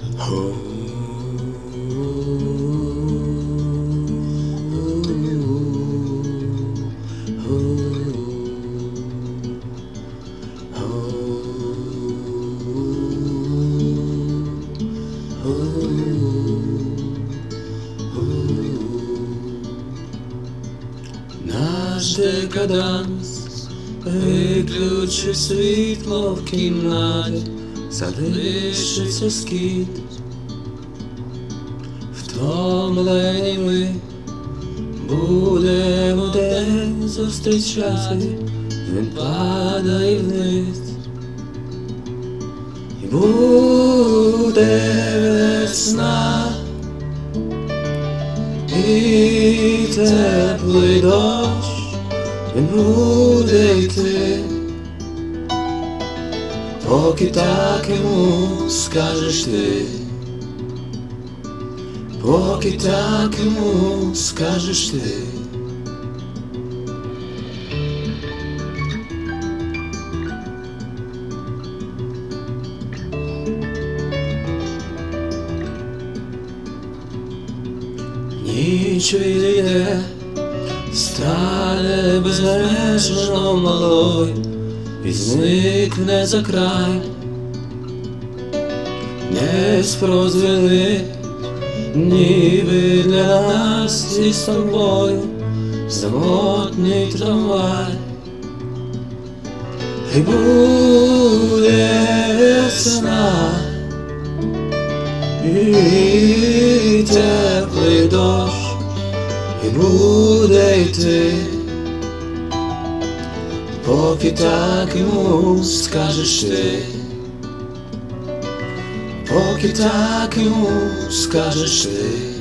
Наш декаданс виключив світло в кімнаті, залишиться скіт. Втомлені ми будемо день зустрічати, він падає вниз. І буде весна, і теплий дощ, він буде йти, поки так йому скажеш ти, поки так йому скажеш ти. Ніч відійде, стане безмежно малою і зникне за край. Десь прозвенить, ніби для нас із тобою самотній трамвай. І буде весна, і теплий дощ, і буде йти, поки так йому скажеш ти, поки так йому скажеш ти.